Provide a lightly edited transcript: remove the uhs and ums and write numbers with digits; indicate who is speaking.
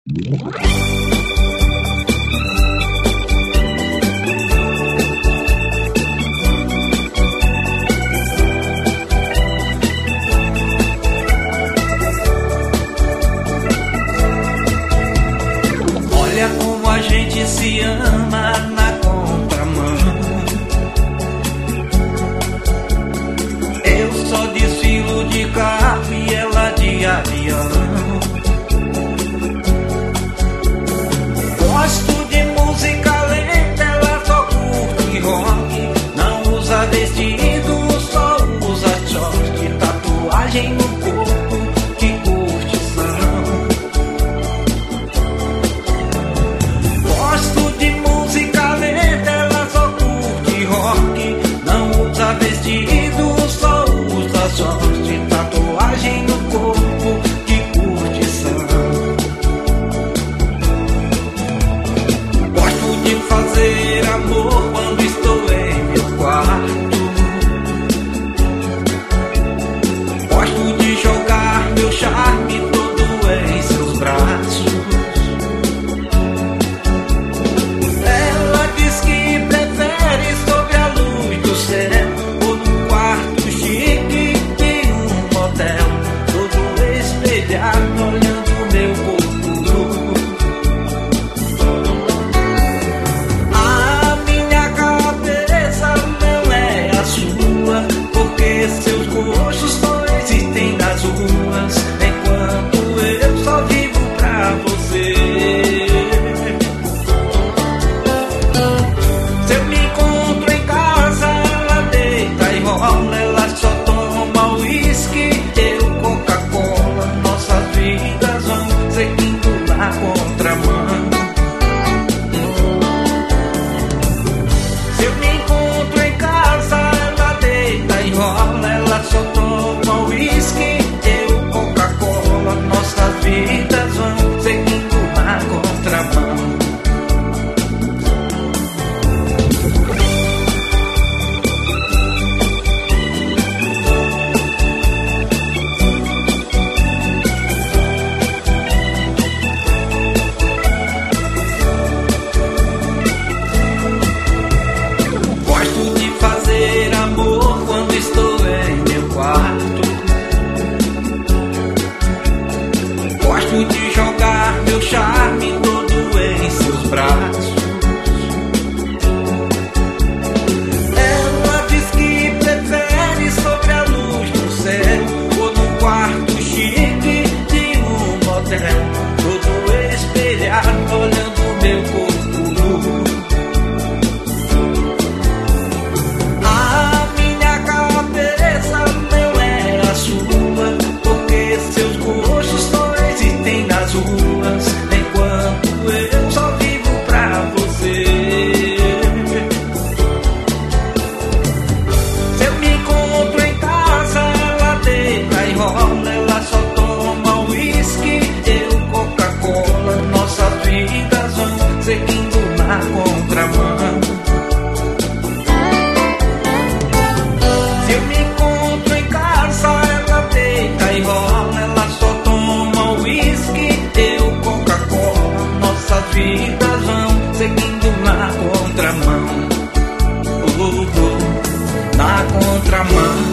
Speaker 1: Olha como a gente se ama na contramão. Eu só desfilo de carro e ela de avião. Gosto de música lenta, ela só curte rock. Não usa vestido, só usa short. Tatuagem no corpo, que curtição. Gosto de música lenta, ela só curte rock. Não usa vestido, só usa short. Tatuagem no corpo, que curtição. Gosto de fazer amor quando estou em meu quarto. Gosto de jogar meu charme todo em seus braços. Ela diz que prefere sobre a luz do céu, ou num quarto chique em um motel, todo espelhado olhando meu corpo nu. A minha cabeça não é a sua, porque seus gostos só existem nas ruas, enquanto eu só vivo pra você. Se eu me encontro em casa, ela deita e rola, ela só toma uísque, eu Coca-Cola. Nossas vidas vão seguindo na contramão. Se eu me encontro em casa, ela deita e rola, ela só toma uísque, eu Coca-Cola. Nossas vidas vão seguindo na contramão. Gosto de fazer amor quando estou em meu quarto. Gosto de jogar meu charme todo em seus braços. Ela diz que prefere sobre a luz do céu, ou num quarto chique de um motel, todo espelhado olhando meu corpo nu. A minha cabeça não é a sua, porque seus gostos só existem nas ruas, enquanto eu só vivo pra você. Se eu me encontro em casa, ela deita e rola, ela só toma uísque, eu Coca-Cola. Nossas vidas vão seguindo na contramão. Se eu me encontro em casa, ela deita e rola, ela só toma uísque, eu Coca-Cola. Nossas vidas vão seguindo na contramão. Na contramão.